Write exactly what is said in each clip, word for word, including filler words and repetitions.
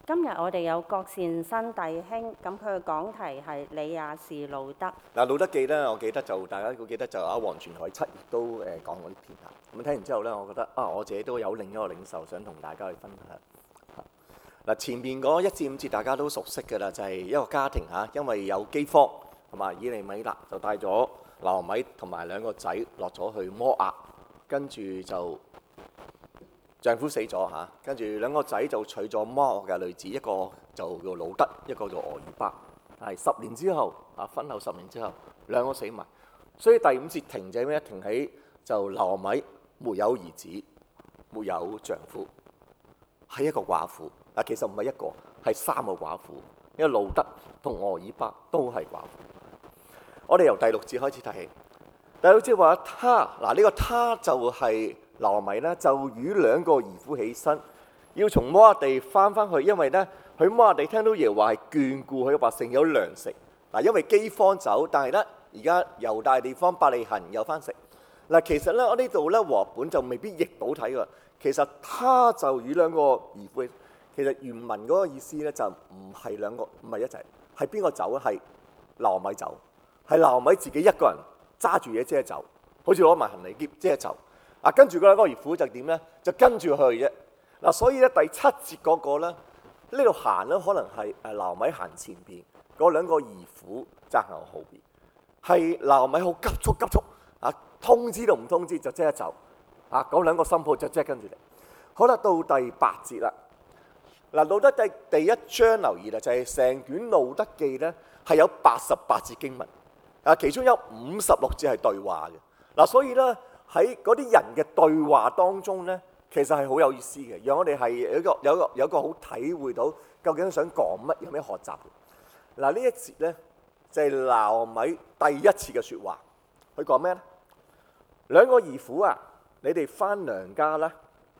今日我哋有郭善新弟兄，咁佢嘅講題係你也是路得。 嗱，路得記咧，我記得就大家會記得就阿黃傳海七月都誒講過呢篇嚇。咁聽完之後咧，我覺得啊，我自己都有另一個領受，想同大家去分享。嗱，前面嗰一至五節大家都熟悉嘅啦，就係一個家庭嚇，因為有饑荒，同埋以利米勒就帶咗拿俄米同埋兩個仔落咗去摩押，跟住就丈夫死咗嚇，跟住兩個仔就娶咗摩押嘅女子，一個就叫路得，一個叫俄珥巴。係十年之後啊，婚後十年之後，兩個死埋，所以第五節停就係咩？停喺就拿俄米沒有兒子，沒有丈夫，係一個寡婦。嗱，其實唔係一個，係三個寡婦，因為路得同俄珥巴都係寡婦。我哋由第六節開始睇起，第六節話他嗱，呢個他就係拿俄米咧，就與兩個兒婦起身，要從摩押地翻返去，因為咧佢摩押地聽到耶和華係眷顧佢嘅百姓有糧食嗱，因為饑荒走，但係咧而家猶大地方伯利恆有翻食嗱。其實咧我呢度咧和本就未必譯到睇㗎，其實他就與兩個兒婦。其實原文嗰個意思咧就唔係兩個，唔係一齊，係邊個走咧？係拿俄米走，係拿俄米自己一個人揸住嘢即係走，好似攞埋行李篋即係走。啊，跟住嗰兩個兒婦就點咧？就跟住去啫。嗱，所以咧第七節嗰個咧呢度行咧，可能係誒拿俄米行前邊，嗰兩個兒婦揸喺後邊，係拿俄米好急速急速啊，通知都唔通知就即刻走。啊，嗰兩個新抱就即刻跟住嚟。好啦，到第八節啦。嗱，路得第第一章留意啦，就係成卷路得記咧係有八十八節經文，啊，其中有五十六節係對話嘅。嗱，所以咧喺嗰啲人嘅對話當中咧，其實係好有意思嘅，讓我哋係有一個有一個有一個好體會到究竟想講乜，有咩學習嘅。嗱，呢一節咧就係拿俄米第一次嘅説話，佢講咩咧？兩個兒婦啊，你哋返娘家啦。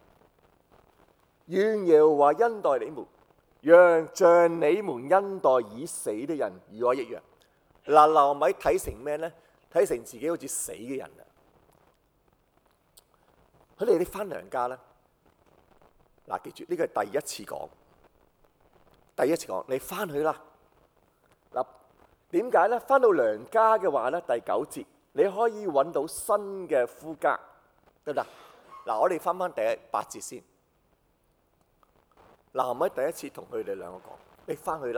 願耶和華恩待你們，讓像你們恩待已死的人與我一樣。嗱，拿俄米睇成咩咧？睇成自己好似死嘅人啊！佢哋你翻娘家啦。嗱，記住呢個係第一次講，第一次講你翻去啦。嗱，點解咧？翻到娘家嘅話咧，第九節你可以揾到新嘅夫家，得唔得？嗱，我哋翻翻第八節先。拿俄米第一次同佢哋兩個講：你翻去啦，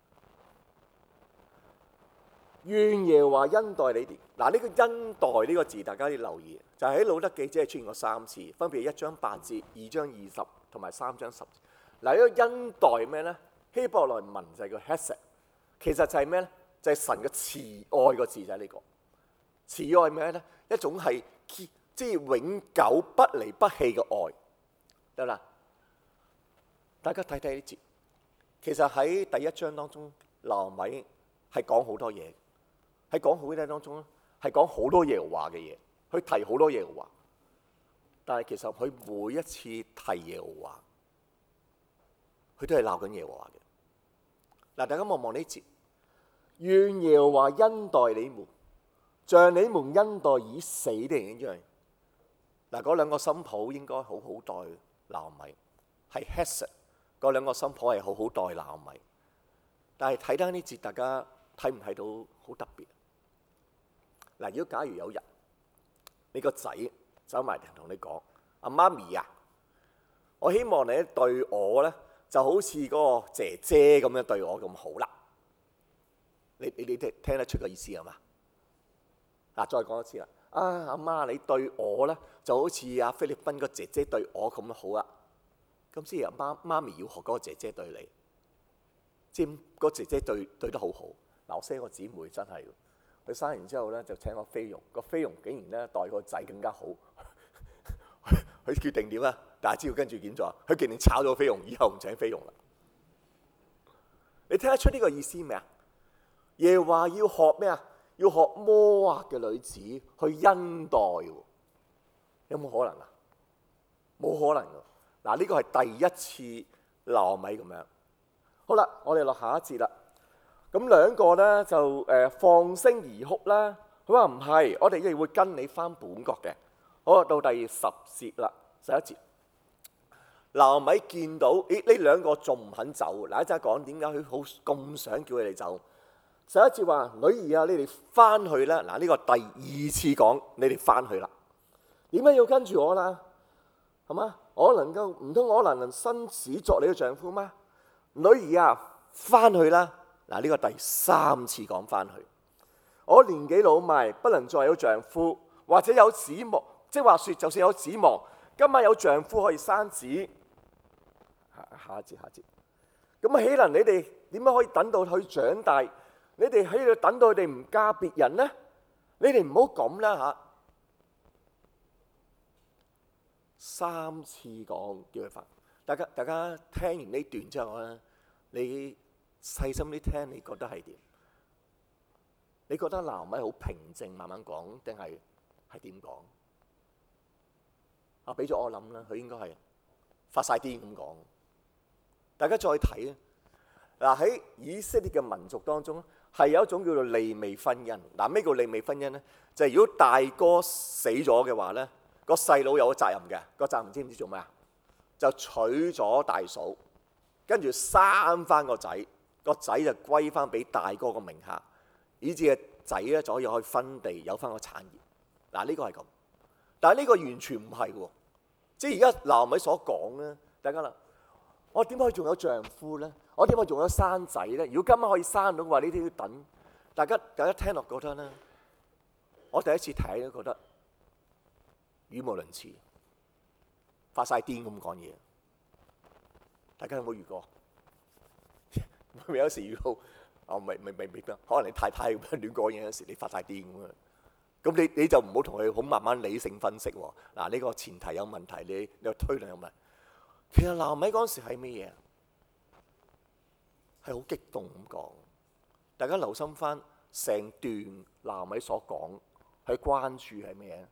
願耶和華恩待你哋。嗱，呢個恩待呢個字，大家要留意，就係喺路得記只係出現過三次，分別係一章八節、二章二十同埋三章十節。嗱，呢個恩待咩咧？希伯來文就係叫 hesed， 其實就係咩咧？就係神嘅慈愛個字就係呢個。慈愛咩咧？一種係即係永久不離不棄嘅愛，得啦。大家睇睇呢節，其實喺第一章當中，拿俄米係講好多嘢，喺講好多嘢當中咧，係講好多耶和華嘅嘢，佢提好多耶和華。但係其實佢每一次提耶和華，佢都係鬧緊耶和華嘅。嗱，大家望望呢節，願耶和華恩待你們，像你們恩待已死的人一樣。嗱，嗰兩個新抱應該好好待拿俄米，係 hesed。嗰兩個新抱係好好待拿俄米，但係睇得呢節，大家睇唔睇到好特別？嗱，如果假如有日你個仔走埋嚟同你講：阿媽咪啊，我希望你對我咧就好似嗰個姐姐咁樣對我咁好啦。你你你聽聽得出個意思係嘛？嗱，再講一次啦。啊，阿媽，你對我咧就好似阿菲律賓個姐姐對我咁好啊。咁先阿媽媽咪要學嗰個姐姐對你，即係個姐姐對對得好好。嗱，我識個姊妹真係，佢生完之後咧就請個菲傭，個菲傭竟然咧待個仔更加好。佢決定點啊？大家知道跟住點做啊？佢決定炒咗菲傭，以後唔請菲傭啦。你聽得出呢個意思未啊？耶和華要學咩啊？要學摩押嘅女子去恩待，有冇可能啊？冇可能㗎。嗱，呢個係第一次拿俄米咁樣。好啦，我哋落下一節啦。咁兩個咧就誒放聲而哭啦。佢話唔係，我哋亦會跟你翻本國嘅。好，到第十節啦，十一節。 拿俄米見到，咦呢兩個仲唔肯走？嗱，一陣講點解佢好咁想叫佢哋走。十一節話：女兒啊，你哋翻去啦！嗱，呢個第二次講你哋翻去啦。點解要跟住我啦？係嘛？我能夠唔通我能能生子作你嘅丈夫嗎？女兒啊，翻去啦！嗱，呢個第三次講翻去。我年紀老邁，不能再有丈夫，或者有指望，即係話説，就算有指望，今晚有丈夫可以生子。下下一節，下一節。咁啊，豈能你哋點樣可以等到佢長大？你哋喺度等到佢哋唔嫁別人呢？你哋唔好咁啦嚇！三次講叫佢翻。大家大家聽完呢段之後咧，你細心啲聽，你覺得係點？你覺得拿俄米好平靜慢慢講，定係係點講？啊，俾咗我諗啦，佢應該係發晒癲咁講。大家再睇啊！嗱，喺以色列嘅民族當中，係有一種叫做利未婚姻。嗱，咩叫利未婚姻咧？就係如果大哥死咗嘅話咧，個細佬有個責任嘅。個責任知唔知做咩啊？就娶咗大嫂，跟住生翻個仔，個仔就歸翻俾大哥個名下，以至個仔咧就可以可以分地，有翻個產業。嗱，呢個係咁，但係呢個完全唔係喎。即係而家拿俄米所講咧，大家啦，我點可以仲有丈夫咧？我點解仲有生仔咧？如果今晚可以生到嘅話，呢啲要等。大家大家聽落覺得咧，我第一次睇都覺得語無倫次，發晒癲咁講嘢。大家有冇遇過？有時遇到，哦，未未未未可能你太太咁樣亂講嘢嗰時，你發晒癲咁啊！咁你你就唔好同佢好慢慢理性分析喎。嗱，呢個前提有問題，你你個推論有問題。其實拿俄米嗰陣時係咩嘢？係好激動咁講，大家留心翻成段拿俄米所講，佢關注係咩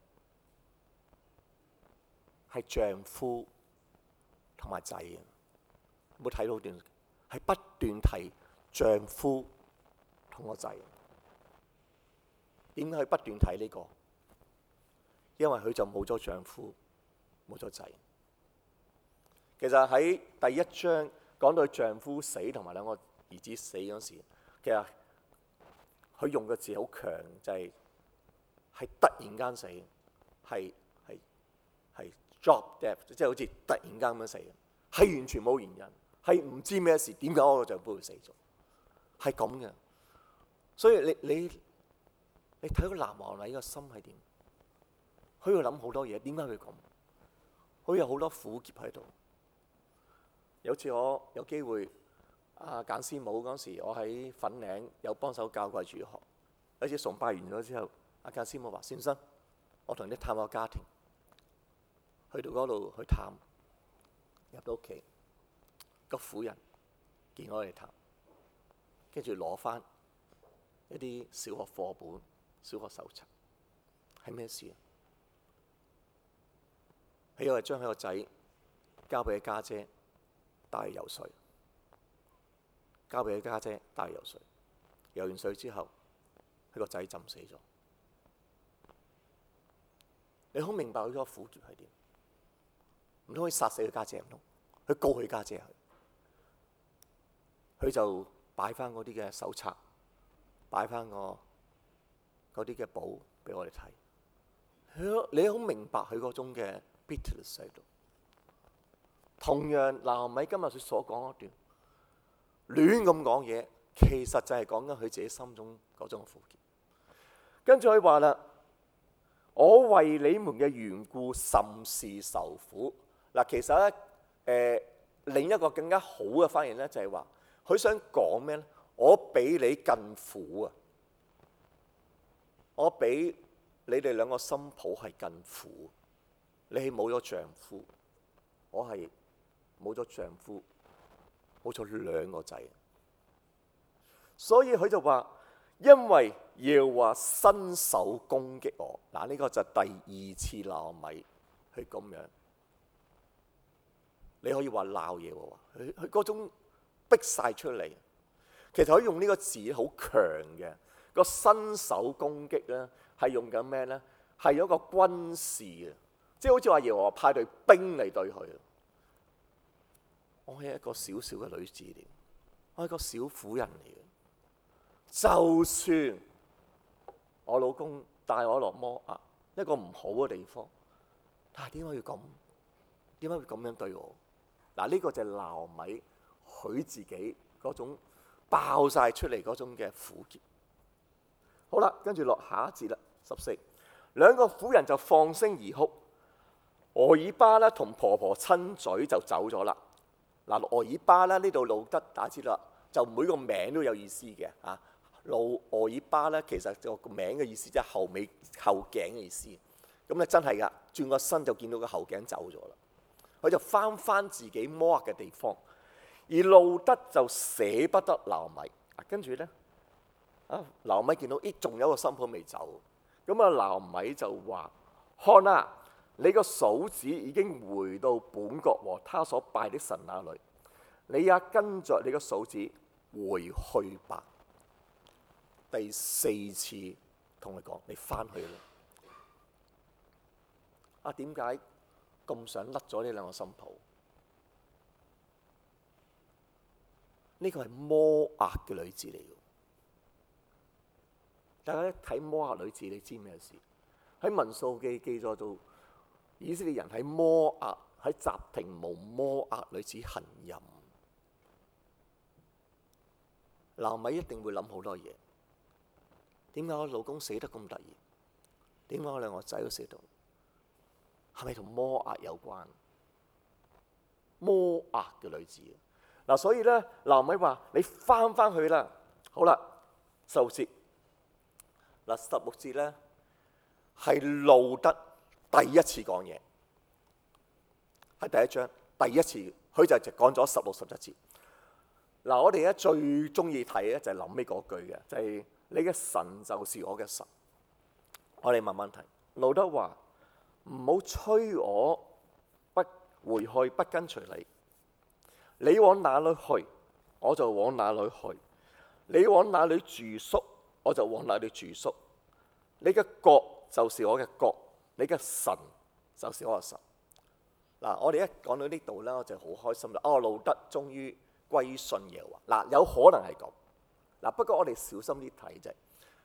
嘢？係丈夫同埋仔啊！有冇睇到段？係不斷提丈夫同個仔。點解佢不斷提呢個？因為佢就冇咗丈夫，冇咗仔。其實喺第一章講到丈夫死同埋兩個兒子死嗰時，其實佢用嘅字好強，就係、係、係突然間死，係係係 drop dead，即係好似突然間咁樣死，係完全冇原因，係唔知咩事，點解我個丈夫會死咗，係咁嘅。所以你你你睇到拿俄米個心係點？佢要諗好多嘢，點解佢咁？佢有好多苦澀喺度。有次我有機會，阿簡師母嗰時，我喺粉嶺有幫手教貴主學。有次崇拜完咗之後，阿簡師母話：先生，我同你探個家庭。去到嗰度去探，入到屋企，個婦人見我哋探，跟住攞翻一啲小學課本、小學手冊，係咩事啊？佢因為將佢個仔交俾佢家姐，帶去游水，交俾佢家姐帶去游水，游完水之後，佢個仔浸死咗。你好明白佢個苦澀係點？唔通可以殺死佢家姐唔通？佢告佢家姐佢，佢就擺翻嗰啲嘅手冊，擺翻個嗰啲嘅簿俾我哋睇。你好明白佢嗰種嘅 bitterness 喺度。同樣，拿俄米今日佢所講嗰段亂咁講嘢，其實就係講緊佢自己心中嗰種苦澀。跟住佢話啦：我為你們嘅緣故甚是受苦。嗱，其實咧，誒、呃、另一個更加好嘅翻譯咧，就係話佢想講咩咧？我比你更苦啊！我比你哋兩個新抱係更苦。你係冇咗丈夫，我係冇咗丈夫，冇咗兩個仔。所以佢就話：因為耶和華伸手攻擊我。嗱，呢個就第二次拿俄米去咁樣。你可以話鬧耶和華，佢佢嗰種逼晒出嚟。其實可以用呢個字好強嘅，個伸手攻擊咧，係用緊咩咧？係有一個軍事嘅，即係好似話耶和華派隊兵嚟對佢。 我係一個小小嘅女子嚟，我係個小婦人嚟嘅。就算我老公帶我落摩押一個唔好嘅地方，但係點解要咁？點解會咁樣對我？嗱，呢個就係拿俄米佢自己嗰種爆晒出嚟嗰種嘅苦澀。好啦，跟住落下一節啦，十四，兩個婦人就放聲而哭。俄珥巴咧同婆婆親嘴就走咗啦。嗱，俄珥巴咧呢度路德打字啦，就每個名都有意思嘅啊。路俄珥巴咧其實個名嘅意思即係後尾後頸嘅意思。咁咧真係噶，轉個身就見到個後頸走咗啦。佢就翻翻自己摩押嘅地方，而路德就捨不得拿俄米。跟住咧啊，拿俄米見到咦，仲有個新抱未走，咁啊拿俄米就話：看啊！你個嫂子已經回到本國和他所拜的神那裏，你也跟着你個嫂子回去吧。第四次同佢講：你翻去啦。啊，點解咁想甩咗呢兩個新抱？呢個係摩押嘅女子嚟嘅。大家一睇摩押女子，你知咩事？喺民數記記載到，以色列人喺摩押喺什亭無摩押女子行淫。拿俄米一定會諗好多嘢。點解我老公死得咁突然？點解我兩個仔都死到？係咪同摩押有關？摩押嘅女子嗱，所以咧，拿俄米話：你翻翻去啦。好啦，十六節嗱，十六節咧係路德第一次講嘢，係第一章第一次，佢就就講咗十六十七節。嗱，我哋咧最中意睇咧就係臨尾嗰句嘅，就係、是、你嘅神就是我嘅神。我哋慢慢睇，路德話：唔好催我不回去，不跟隨你。你往哪裏去，我就往哪裏去；你往哪裏住宿，我就往哪裏住宿。你嘅國就是我嘅國，你嘅神就是我嘅神。嗱，我哋一講到呢度咧，我就好開心啦。哦，路德終於歸信耶和華。嗱，有可能係咁。嗱，不過我哋小心啲睇啫。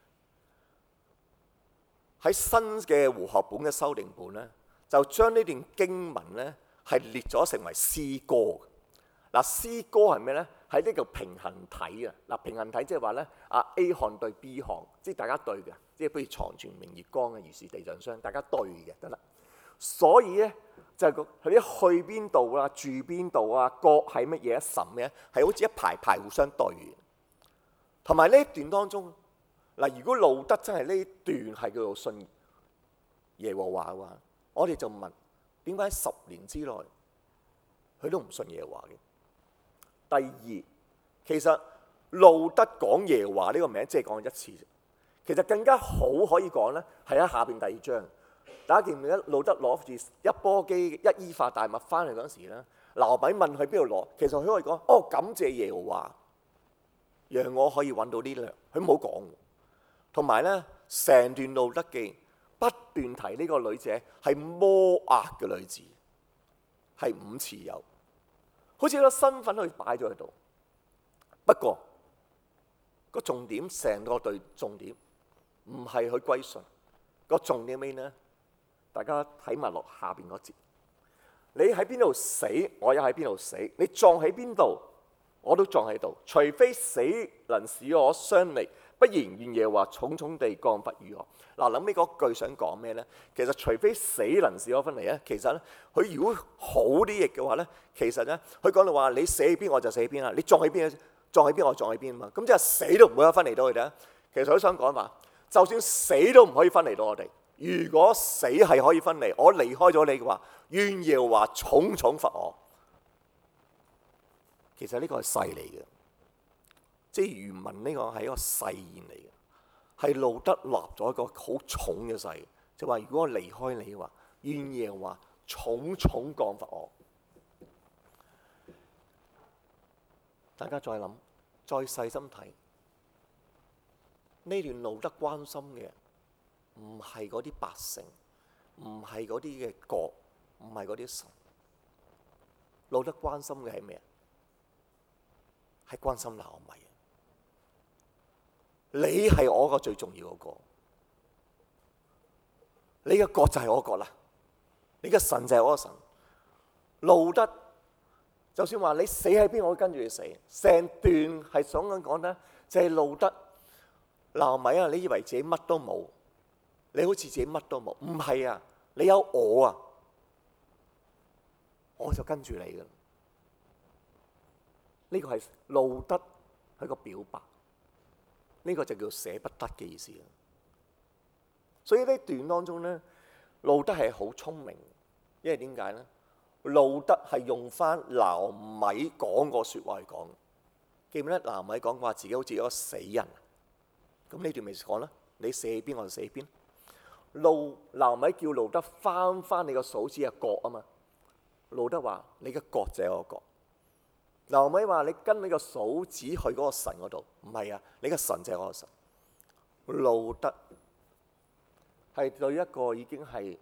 喺新嘅和合本嘅修訂本咧，就將呢段經文咧係列咗成為詩歌。嗱，詩歌係咩咧？係呢個平衡體啊！嗱，平衡體即係話咧，啊 A 項對 B 項，即係大家對嘅，即係譬如床前明月光嘅，如是地上霜，大家對嘅得啦。所以咧就係佢啲去邊度啊，住邊度啊，國係乜嘢，神咩，係好似一排排互相對嘅。同埋呢一段當中，嗱，如果路德真係呢段係叫做信耶和華嘅話，我哋就問點解十年之內佢都唔信耶和華嘅？第二，其實路德講耶和華呢個名只係講一次，其實更加好可以講咧，係喺下邊第二章。大家記唔記得路德攞住一波基一伊法大麥翻嚟嗰陣時咧，拿俄米問佢邊度攞，其實佢可以講：哦，感謝耶和華，讓我可以揾到呢糧。佢冇講。同埋咧，成段路德記不斷提呢個女者係摩押嘅女子，係五次有。好似個身份去擺咗喺度，不過個重點成個對重點唔係去歸順，個重點咩呢？大家睇埋落下邊嗰節，你喺邊度死，我也喺邊度死；你葬喺邊度，我都葬喺度。除非死能使我相離，不然願耶和華重重地降罰於我。嗱，諗起嗰句想講咩呢？其實除非死能使我分離咧，其實咧佢如果好啲譯嘅話咧，其實咧佢講到話你死喺邊我就死喺邊啦，你葬喺邊葬喺邊我葬喺邊啊嘛。咁即係死都唔會有分離到佢哋啊。其實佢想講話，就算死都唔可以分離到我哋。如果死係可以分離，我離開咗你嘅話，願耶和華重重罰我。其實呢個係誓嚟嘅，即係原文呢個係一個誓言嚟嘅。係路德立咗一個好重嘅誓，就話如果我離開你嘅話，願耶和華重重降罰我。大家再諗，再細心睇呢段路德關心嘅，唔係嗰啲百姓，唔係嗰啲嘅國，唔係嗰啲神。路德關心嘅係咩？ 係關心拿俄米。你係我個最重要嗰個，你嘅國就係我國啦，你嘅神就係我嘅神。路得就算話你死喺邊，我都跟住你死。成段係想緊講咧，就係路得拿俄米啊！你以為自己乜都冇，你好似自己乜都冇，唔係啊！你有我啊，我就跟住你噶。呢個係路得係個表白，呢個就叫捨不得嘅意思。所以呢段當中咧，路得係好聰明，因為點解咧？路得係用翻拿俄米講個説話嚟講，記唔記得拿俄米講話自己好似一個死人？咁呢段咪講啦，你死喺邊我就死喺邊。路拿俄米叫路得翻翻你個嫂子嘅國啊嘛，路得話你嘅國就係我國。拿俄米話你跟你個嫂子去嗰個神嗰度，唔係啊，你嘅神就係我個神。路得係對一個已經係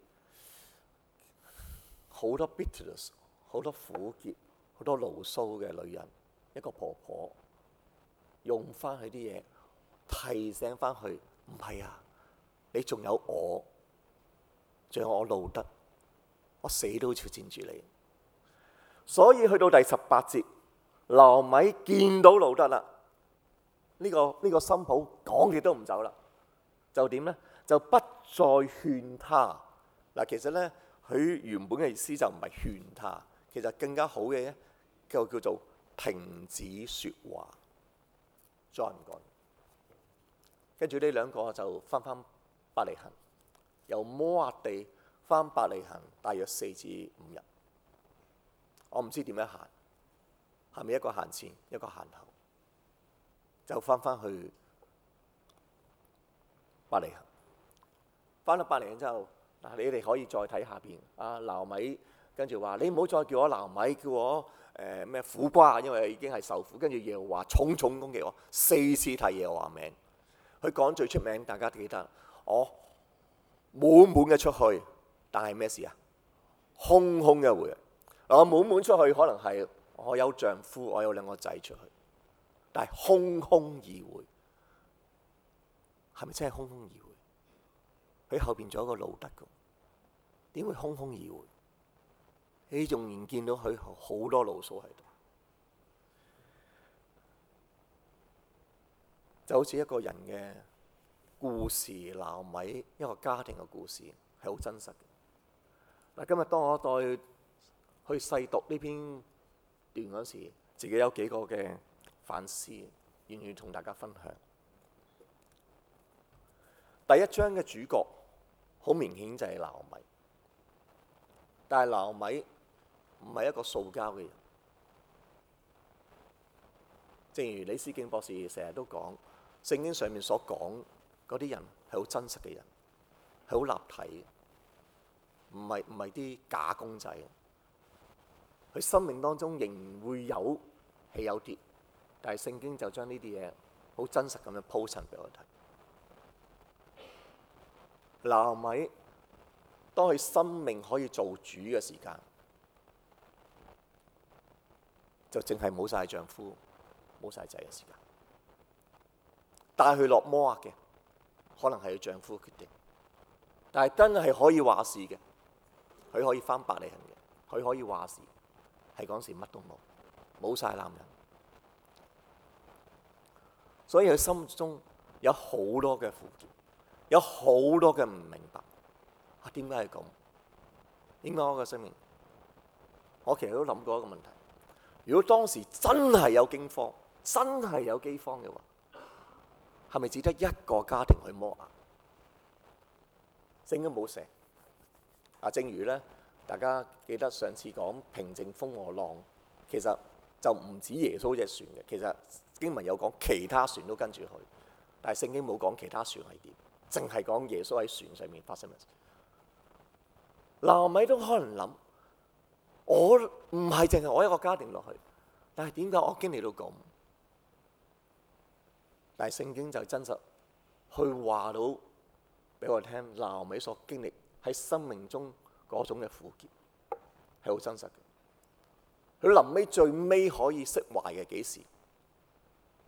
好多 bitterness、好多苦澀、好多牢騷嘅女人，一個婆婆，用翻佢啲嘢提醒翻佢，唔係啊，你仲有我，仲有我路得，我死都要纏住你。所以去到第十八節，拿俄米見到路得啦，呢、這個呢、這個新抱講極都唔走啦，就點咧？就不再勸他。嗱，其實咧，佢原本嘅意思就唔係勸他，其實更加好嘅咧，就叫做停止説話，再唔講。跟住呢兩個就翻翻伯利恆，由摩押地翻伯利恆，大約四至五日。我唔知點樣行，係咪一個行前，一個行後，就翻翻去伯利恆。翻到伯利恆之後，嗱，你哋可以再睇下邊。阿拿俄米跟住話：你唔好再叫我拿俄米，叫我誒咩、呃、苦瓜，因為已經係受苦。跟住耶和華重重攻擊我，四次提耶和華名。佢講最出名，大家記得，我滿滿嘅出去，但係咩事啊？空空嘅回來。我滿滿出去，可能係我有丈夫，我有兩個仔出去，但係空空而回，係咪真係空空而回？佢後邊仲有一個路得嘅，點會空空而回？你仲然見到佢好多牢騷喺度，就好似一個人嘅故事，拿俄米一個家庭嘅故事，係好真實嘅。嗱，今日當我再去細讀呢篇段嗰時，自己有幾個嘅反思，願意同大家分享。第一章嘅主角好明顯就係拿俄米，但係拿俄米唔係一個塑膠嘅人。正如李思敬博士成日都講，聖經上面所講嗰啲人係好真實嘅人，係好立體嘅，唔係唔係啲假公仔。佢生命當中仍會有起有跌，但係聖經就將呢啲嘢好真實咁樣鋪陳俾我睇。拿俄米當佢生命可以做主嘅時間，就淨係冇晒丈夫、冇晒仔嘅時間。帶佢落摩押嘅，可能係佢丈夫決定，但係真係可以話事嘅，佢可以翻伯利恆嘅，佢可以話事。係嗰時乜都冇，冇晒男人，所以佢心中有好多嘅苦澀，有好多嘅唔明白。啊，點解係咁？點解我嘅生命？我其實都諗過一個問題：如果當時真係有驚荒，真係有饑荒嘅話，係咪只得一個家庭去摩押？聖經冇寫。啊，正如咧。大家記得上次講平靜風和浪，其實就唔止耶穌隻船嘅，其實經文有講其他船都跟住去，但係聖經冇講其他船係點，淨係講耶穌喺船上面發生嘅事。拿俄米都可能諗，我唔係淨係我一個家庭落去，但係點解我經歷到咁？但係聖經就真實去話到俾我聽，拿俄米所經歷喺生命中嗰種嘅苦澀係好真實嘅。佢臨尾最尾可以釋懷嘅幾時？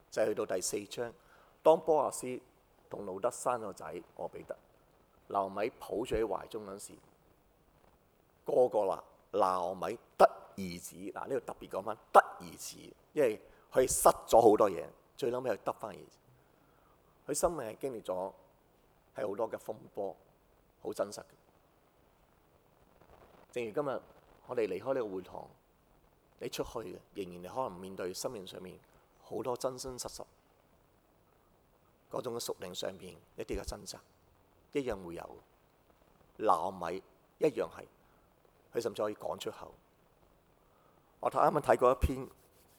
就係去到第四章，當波阿斯同路德生個仔俄比德，拿俄米抱住喺懷中嗰時，個個啦拿俄米得兒子。嗱，呢度特別講翻得兒子，因為佢失咗好多嘢，最撚尾佢得翻兒子。佢生命係經歷咗係好多嘅風波，好真實嘅。正如今日我哋離開呢個會堂，你出去嘅，仍然你可能面對生命上面好多真真實實嗰種嘅屬靈上邊一啲嘅掙扎，一樣會有。拿俄米一樣係，佢甚至可以講出口。我睇啱啱睇過一篇，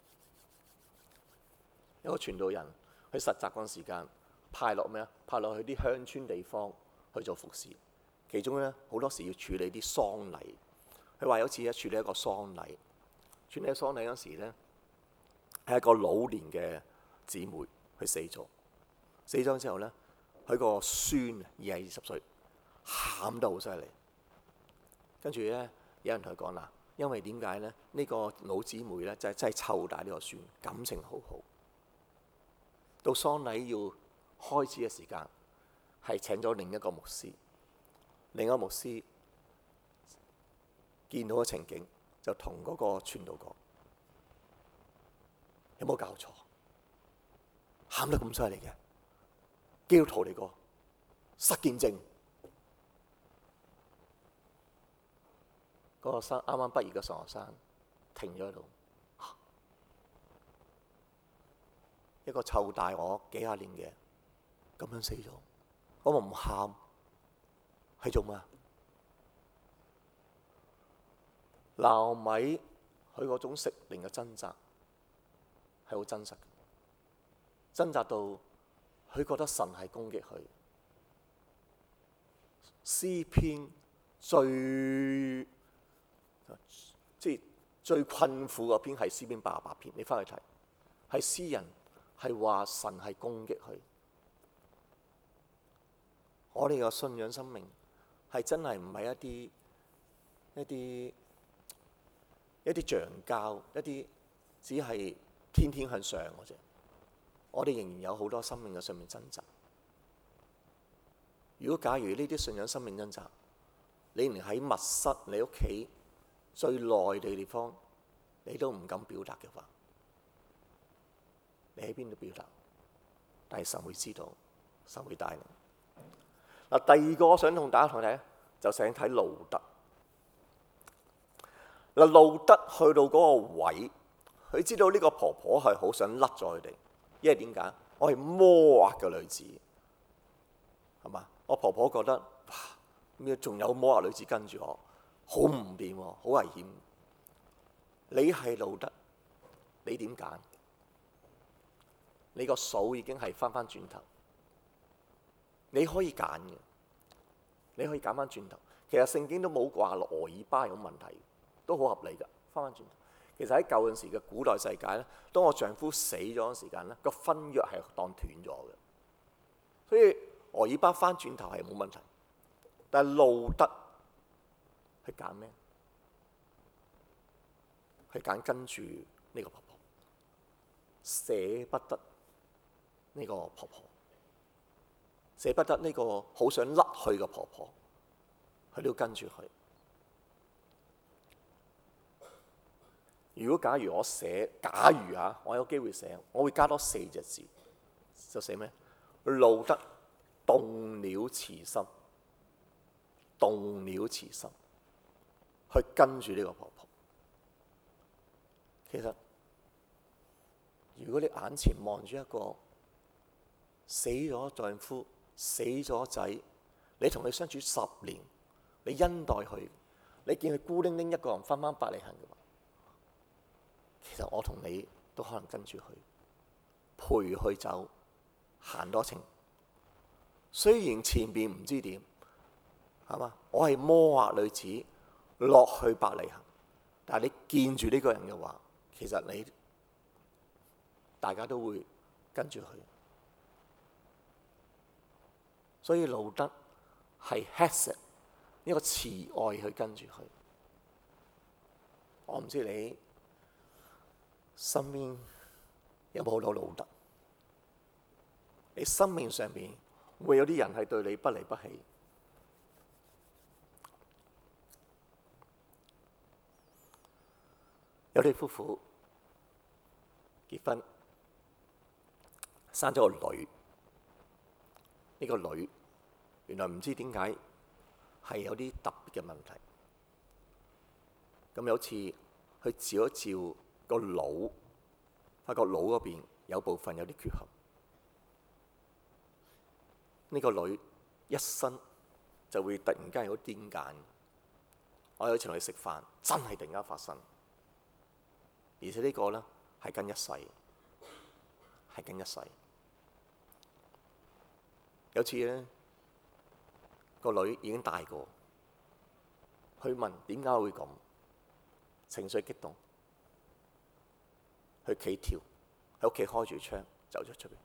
一個傳道人去實習嗰陣時間，派落咩啊？派落去啲鄉村地方去做服侍，其中咧好多時要處理啲喪禮。佢話有次咧處理一個喪禮，處理喪禮嗰時咧係一個老年嘅姊妹，佢死咗。死咗之後咧，佢個孫而係二十歲，喊得好犀利。跟住咧，有人同佢講啦，因為點解咧？呢個老姊妹咧就係真係湊大呢個孫，感情好好。到喪禮要開始嘅時間，係請咗另一個牧師，另一個牧師見到嘅情景，就同嗰個傳道講：有冇搞錯？喊得咁犀利嘅，基督徒嚟個，失見證。嗰個生啱啱畢業嘅神學生停咗喺度，一個湊大我幾廿年嘅咁樣死咗，我唔喊係做乜？拿俄米佢嗰種屬靈嘅掙扎係好真實嘅，掙扎到佢覺得神係攻擊佢。詩篇最即係最困苦嗰篇係詩篇八十八篇，你翻去睇，係詩人係話神係攻擊佢。我哋嘅信仰生命係真係唔係一啲一啲一啲橡膠，一啲只係天天向上嘅啫。我哋仍然有好多生命嘅上面掙扎。如果假如呢啲信仰生命掙扎，你連喺密室你屋企最內地地方，你都唔敢表達嘅話，你喺邊度表達？但係神會知道，神會帶你。嗱，第二個我想同大家睇咧，就想睇路德。嗱，路德去到嗰個位，佢知道呢個婆婆係好想甩咗佢哋，因為點解？我係摩押嘅女子，係嘛？我婆婆覺得哇，咩仲有摩押女子跟住我，好唔掂喎，好危險。你係路德，你點揀？你個數已經係翻翻轉頭，你可以揀嘅，你可以揀翻轉頭。其實聖經都冇話俄珥巴有問題，都好合理㗎。翻翻轉頭，其實喺舊陣時嘅古代世界咧，當我丈夫死咗嘅時間咧，個婚約係當斷咗嘅，所以俄珥巴翻轉頭係冇問題。但係路德係揀咩？係揀跟住呢個婆婆，捨不得呢個婆婆，捨不得呢個好想甩去嘅婆婆，佢都要跟住佢。如果假如我寫，假如啊，我有機會寫，我會加多四隻字，就寫咩？路德動了慈心，動了慈心，去跟住呢個婆婆。其實，如果你眼前望住一個死咗丈夫、死咗仔，你同佢相處十年，你恩待佢，你見佢孤零零一個人翻返伯利恆嘅話，其實我同你都可能跟住佢，陪佢走，行多程。雖然前邊唔知點，係嘛？我係摩押女子落去伯利恆，但係你見住呢個人嘅話，其實你大家都會跟住佢。所以路德係 hesed 呢個慈愛去跟住佢。我唔知你身邊有冇好多路德？ 你生命上邊會有啲人係對你不離不棄。有對夫婦結婚，生咗個女。呢個女原來唔知點解係有啲特別嘅問題。咁有次去照一照個腦，發覺腦嗰邊有部分有啲缺陷。呢個女一生就會突然間有癲癇。我有一次同佢食飯，真係突然間發生。而且呢個咧係跟一世，係跟一世。有次咧，個女已經大個，去問點解會咁，情緒激動，去企跳，喺屋企開住窗走咗出邊。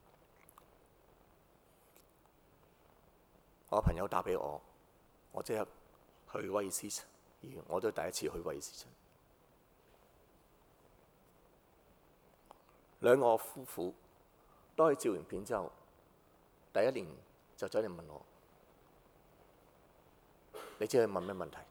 我朋友打俾我，我即刻去威爾斯親醫院，我都第一次去威爾斯親。兩個夫婦都去照完片之後，第一年就走嚟問我：你知佢問咩問題？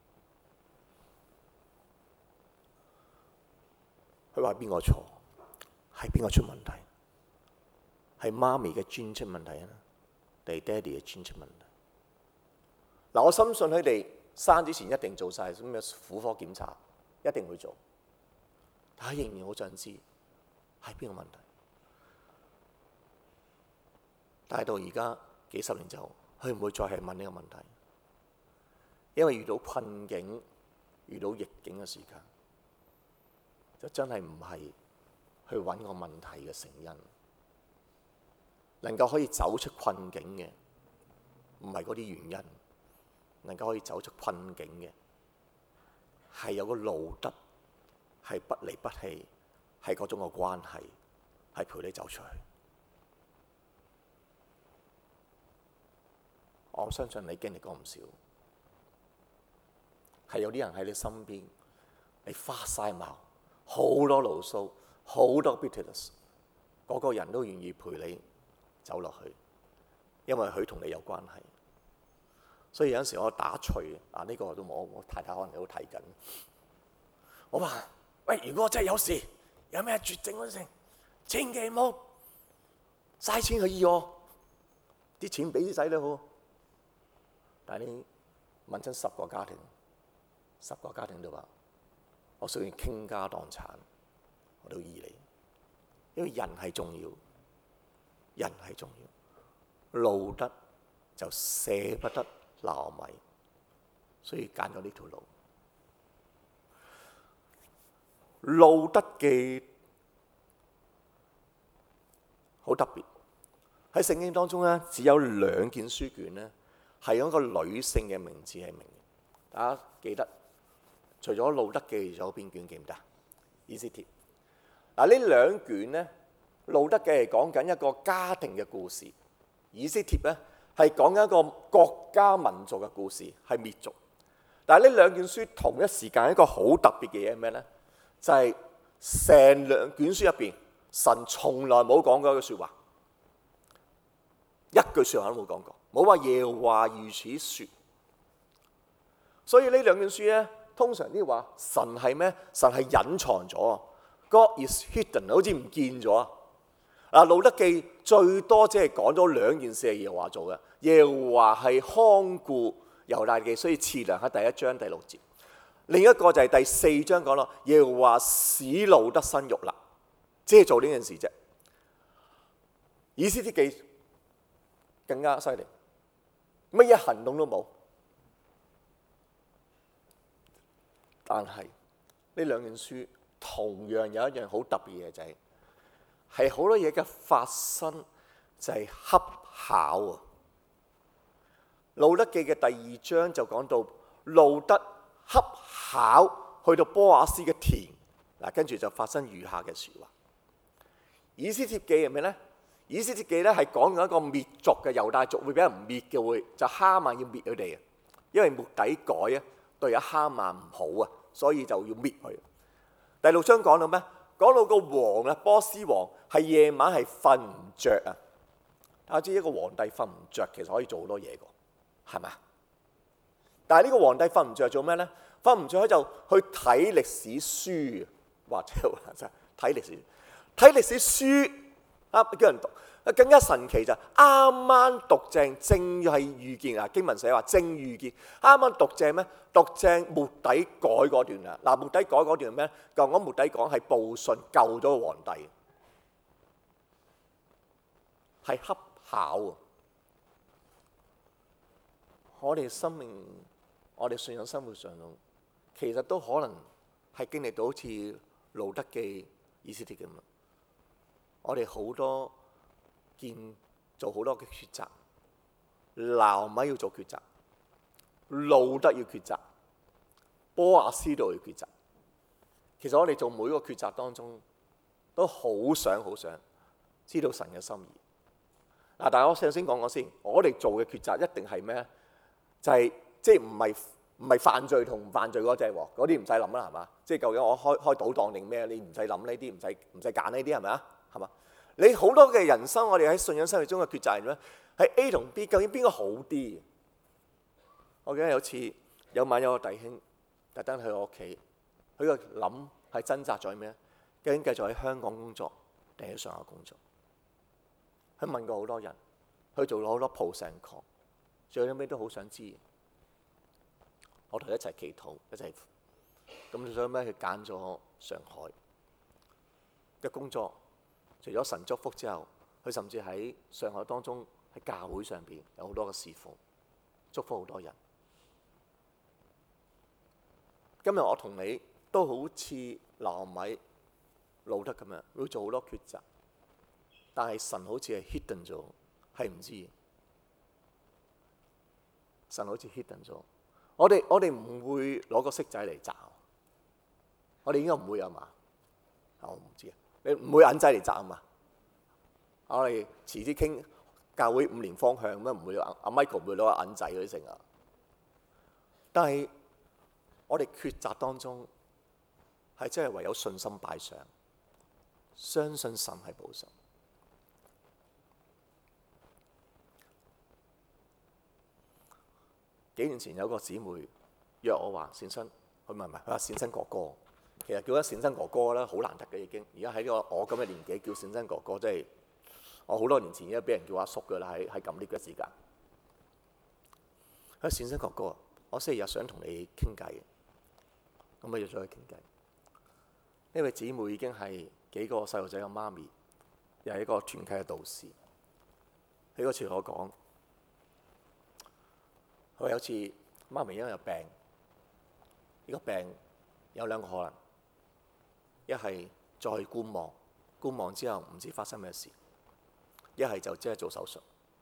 佢話邊個錯？係邊個出問題？係媽咪嘅基因出問題啊，定係爹哋嘅基因出問題？嗱，我深信佢哋生之前一定做晒咁嘅婦科檢查，一定會做。但係仍然好想知係邊個問題。但係到而家幾十年之後，佢唔會再係問呢個問題，因為遇到困境、遇到逆境嘅時間，就真係唔係去揾個問題嘅成因。能夠可以走出困境嘅，唔係嗰啲原因，能夠可以走出困境嘅，係有個路德，係不離不棄，係嗰種嘅關係，係陪你走出去。我相信你經歷過唔少，係有啲人喺你身邊，你花晒矛，好多牢騷，好多 bitterness， 嗰個人都願意陪你走落去，因為佢同你有關係。所以有陣時我打趣啊，呢、這個都冇，我太太可能都睇緊。我話：喂，如果真係有事，有咩絕症嗰陣，千祈唔好嘥錢去醫我，啲錢俾啲仔女好。但係你問親十個家庭，十個家庭都話：我需要傾家蕩產，我都醫你，因為人係重要，人係重要，路得就捨不得拿俄米，所以揀咗呢條路。路得記好特別，喺聖經當中咧，只有兩卷書卷咧，係用一個女性嘅名字係名嘅。大家記得，除咗路得記，仲有邊卷記唔得？以斯帖。嗱，呢兩卷咧，路得記係講緊一個家庭嘅故事，以斯帖咧係講緊一個國家民族嘅故事，係滅族。但係呢兩卷書同一時間一個好特別嘅嘢係咩咧？就係成兩卷書入邊，神從來冇講過一句説話，一句説話都冇講過，冇話耶和華如此説。所以呢兩卷書咧，通常啲話神係咩？神係隱藏咗 ，God is hidden， 好似唔見咗啊！嗱，路得記最多只係講咗兩件事係耶和華做嘅，耶和華係看顧猶大記，所以次良喺第一章第六節。另一個就係第四章講咯，耶和華使路得生育啦，即係做呢件事啫。以斯帖記更加犀利，乜嘢行動都冇。但係呢兩卷書同樣有一樣好特別嘅嘢，就係係好多嘢嘅發生就係恰巧啊。路得記嘅第二章就講到路得恰巧去到波亞斯嘅田，嗱，跟住就發生餘下嘅説話。以斯帖記係咩咧？以斯帖記咧係講緊一個滅族嘅猶大族會俾人滅嘅，會就哈曼要滅佢哋啊，因為末底改啊對阿哈曼唔好啊，所以就要滅佢。第六章講到咩？講到個王啊，波斯王係夜晚係瞓唔着啊， 大家知一個皇帝瞓唔着，其實可以做好多嘢㗎，係咪啊？但係呢個皇帝瞓唔着做咩咧？瞓唔着佢就去睇歷史書，或者好難真睇歷史，睇歷史書啊，叫人讀。更加神奇就啱啱讀正，正係遇見啊！經文寫話正遇見，啱啱讀正咩？讀正末底改嗰段啦。嗱，末底改嗰段係咩？就講末底改係報信救咗個皇帝，係恰巧啊！我哋生命，我哋信仰生活上，其實都可能係經歷到好似路得記以斯帖咁啊！我哋好多。見做好多嘅抉擇，拿俄米要做抉擇，路得要抉擇，波阿斯都要抉擇。其實我哋做每個抉擇當中，都好想好想知道神嘅心意。嗱，但係我首先講講先，我哋做嘅抉擇一定係咩？就係即係唔係唔係犯罪同唔犯罪嗰隻喎？嗰啲唔使諗啦，係嘛？即係究竟我開開賭檔定咩？你唔使諗呢啲，唔使唔使揀呢啲，係咪啊？係嘛？你好多嘅人生，我哋喺信仰生活中嘅抉擇係咩？係 A 同 B， 究竟邊個好啲？我記得有次有晚有個弟兄特登去我屋企，佢個諗係掙扎咗咩？究竟繼續喺香港工作定喺上海工作？佢問過好多人，佢做咗好多 pros and cons，最尾都好想知。我同佢一齊祈禱，一齊咁，所以咩？佢揀咗上海嘅工作。除咗神祝福之後，佢甚至喺上海當中喺教會上邊有好多嘅侍奉，祝福好多人。今日我同你都好似拿俄米、路得咁樣，會做好多抉擇，但係神好似係 hidden 咗，係唔知。神好似 hidden 咗，我哋我哋唔會攞個骰仔嚟擲，我哋應該唔會啊嘛？我唔知啊。你唔會銀仔嚟擲啊嘛？我哋遲啲傾教會五年方向咁樣，唔會阿 Michael 唔會攞個銀仔嗰啲成啊。但係我哋抉擇當中係真係唯有信心擺上，相信神係保守。幾年前有個姊妹約我話善生，佢唔係唔係，佢話善生哥哥。其實叫得善生哥哥咧，好難得嘅已經。而家喺呢個我咁嘅年紀叫善生哥哥，即係我好多年前已經俾人叫阿叔㗎啦。喺喺咁呢個時間，佢善生哥哥，我星期日想同你傾偈，咁咪約咗佢傾偈。呢位姊妹已經係幾個細路仔嘅媽咪，又係一個團契嘅導師。佢嗰次同我講，佢話有次媽咪因為有病，呢個病有兩個可能。一係再觀望，觀望之後唔知發生咩事；一係就即係做手術。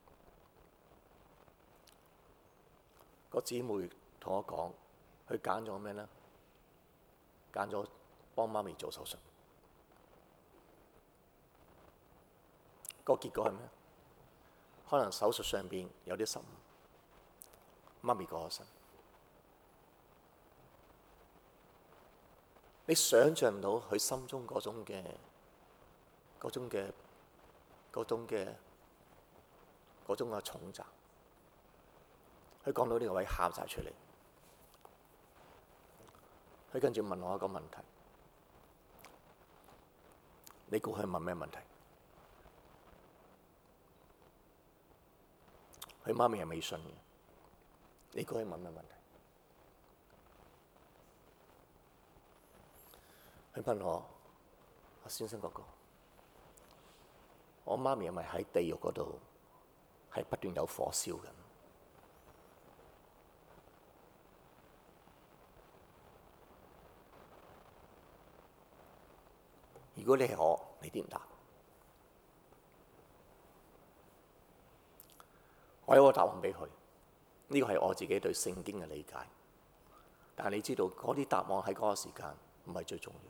個姊妹同我講，佢揀咗咩咧？揀咗幫媽咪做手術。個結果係咩？可能手術上邊有啲失誤，媽咪過咗身。你想象唔到佢心中嗰種嘅、嗰種嘅、嗰種嘅、嗰種嘅重責。佢講到呢個位喊晒出嚟，佢跟住問我一個問題：你估佢問咩問題？佢媽咪係未信嘅，你估佢問咩問題？佢問我：阿先生哥哥，我媽咪係咪喺地獄嗰度係不斷有火燒緊？如果你係我，你點答？我有個答案俾佢，呢個係我自己對聖經嘅理解。但係你知道嗰啲答案喺嗰個時間唔係最重要。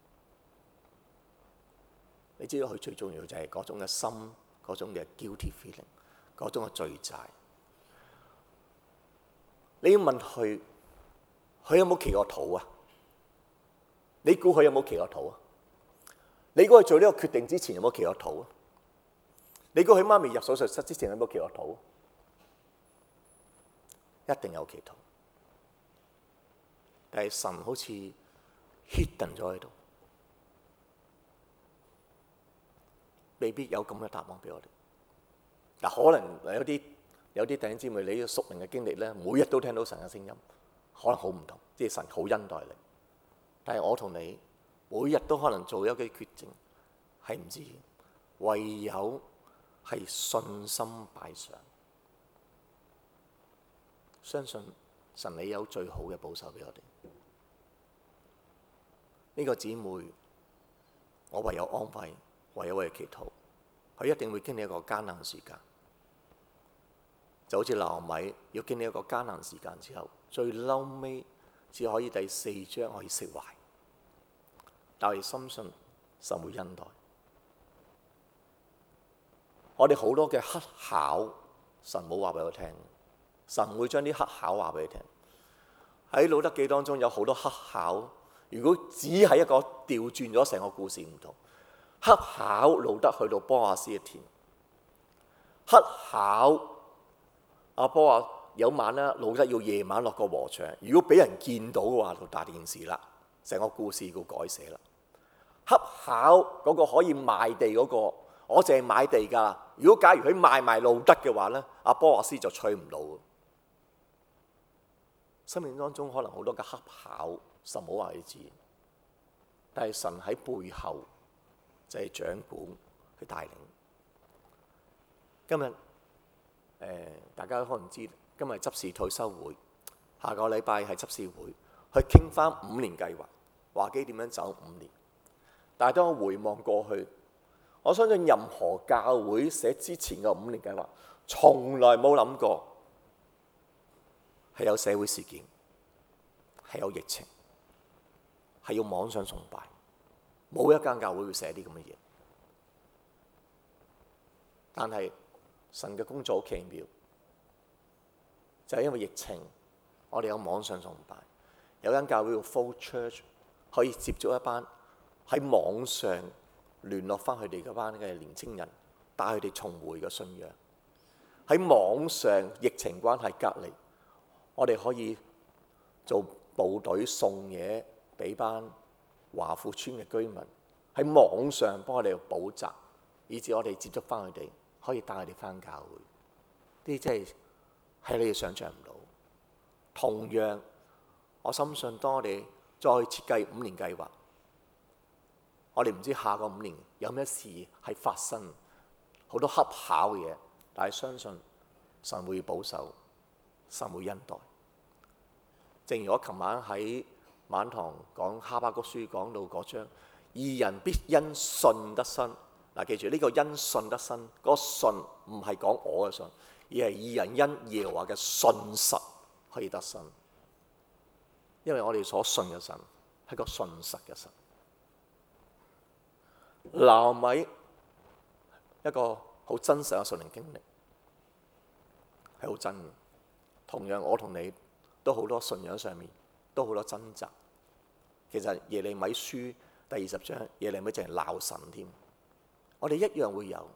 你知道佢最重要就係嗰種嘅心，嗰種嘅 guilty feeling， 嗰種嘅罪債。你要問佢，佢有冇祈過禱啊？你估佢有冇祈過禱啊？你估佢做呢個決定之前有冇祈過禱啊？ 你估佢媽咪入手術室之前有冇祈過禱？一定有祈禱，但係神好似 hidden 咗喺度，未必有咁嘅答案俾我哋。嗱，可能有啲有啲弟兄姊妹，你嘅屬靈嘅經歷咧，每日都聽到神嘅聲音，可能好唔同，即係神好恩待你。但係我同你每日都可能做一個決定，係唔知，唯有係信心擺上，相信神你有最好嘅保守俾我哋。呢、這個姊妹，我唯有安慰，唯有為佢祈禱，佢一定會經歷一個艱難時間，就好似拿俄米要經歷一個艱難時間之後，最嬲尾只可以第四章可以釋懷，但係深信神會恩待。我哋好多嘅黑巧，神冇話俾我聽，神會將啲黑巧話俾你聽。喺路得記當中有好多黑巧，如果只係一個調轉咗成個故事唔同。黑巧路得去到波亞斯嘅田，黑巧阿波亞有晚咧，路得要夜晚落個禾場，如果俾人見到嘅話就大件事啦，成個故事要改寫啦。黑巧嗰個可以賣地嗰、那個，我淨係買地㗎。如果假如佢賣埋路得嘅話咧，阿波亞斯就娶唔到。生命當中可能好多嘅黑巧，神冇話你知，但係神喺背後就係掌管去帶領。今日誒、呃，大家都可能知，今日執事退休會，下個禮拜係執事會，去傾翻五年計劃，華基點樣走五年。但係當我回望過去，我相信任何教會寫之前嘅五年計劃，從來冇諗過係有社會事件，係有疫情，係要網上崇拜，冇一間教會會寫啲咁嘅嘢。但係神嘅工作好奇妙，就係因為疫情，我哋有網上崇拜，有間教會叫 Full Church 可以接觸一班喺網上聯絡翻佢哋嗰班嘅年青人，帶佢哋重回嘅信仰。喺網上疫情關係隔離，我哋可以做部隊送嘢俾班華富村嘅居民，喺網上幫我哋補習，以至我哋接觸翻佢哋，可以帶佢哋翻教會。呢啲真係係你哋想象唔到。同樣，我深信當我哋再設計五年計劃，我哋唔知下個五年有咩事係發生，好多恰巧嘅嘢，但係相信神會保守，神會恩待。正如我琴晚喺晚堂講哈巴谷書講到嗰章，義人必因信得生。嗱，記住呢、這個因信得生，嗰、那個信唔係講我嘅信，而係義人因耶和華嘅信實可以得生。因為我哋所信嘅神係個信實嘅神。拿俄米一個好真實嘅屬靈經歷，係好真嘅。同樣我同你都好多信仰上面都好多掙扎。其實耶利米書第二十章，耶利米淨係鬧神添。我哋一樣會有。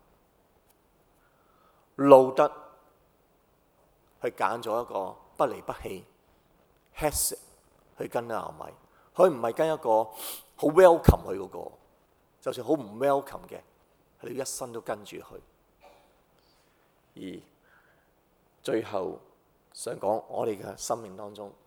路得去揀咗一個不離不棄 Hesed 去跟拿俄米，佢唔係跟一個好 welcome 佢嗰個。就算好唔 welcome 嘅，佢一生都跟住佢。而最後想講，我哋嘅生命當中，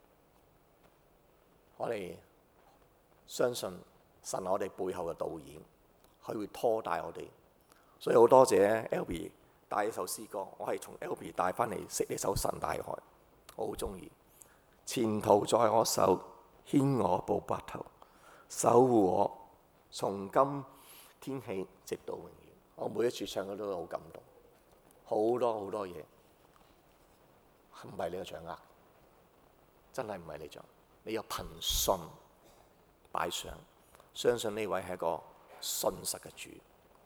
我哋相信神係我哋背後嘅導演，佢會拖帶我哋。所以好多謝 Elby 帶一首詩歌，我係從 Elby 帶翻嚟識呢首《神大海》，我好中意。前途在我手，牽我步白頭，守護我。從今天起直到永遠，我每一次唱嘅都好感動，好多好多嘢唔係你嘅掌握，真係唔係你掌握，你有憑信擺上，相信呢位係一個信實嘅主。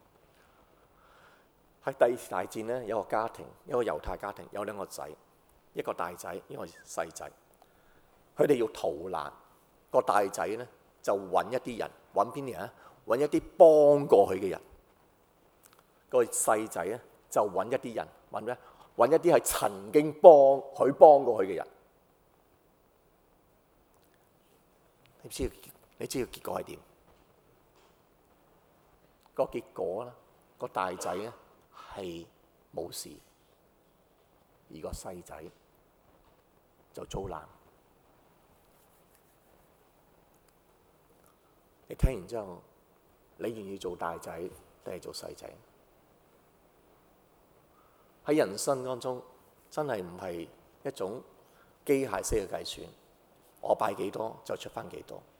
喺第二次大戰呢，有個家庭，一個猶太家庭，有兩個仔，一個大仔，一個細仔，佢哋要逃難，個大仔呢，就揾一啲人，揾邊啲人啊？揾一啲幫過佢嘅人， 個細仔咧就揾一啲人，揾咩？揾一啲係曾經幫佢幫過佢嘅人。你知你知道結果係點？個結果啦，個大仔咧係冇事，而個細仔就遭難。你聽完之後，你願意做大仔定係做細仔？喺人生當中，真係唔係一種機械式嘅計算，我擺幾多就出翻幾多。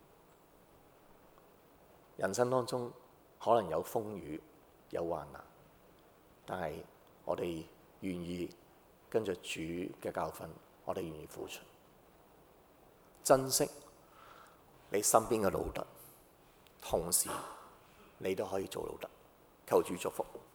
人生當中可能有風雨，有患難，但係我哋願意跟着主嘅教訓，我哋願意付出，珍惜你身邊嘅路德，同時你都可以做路德。求主祝福。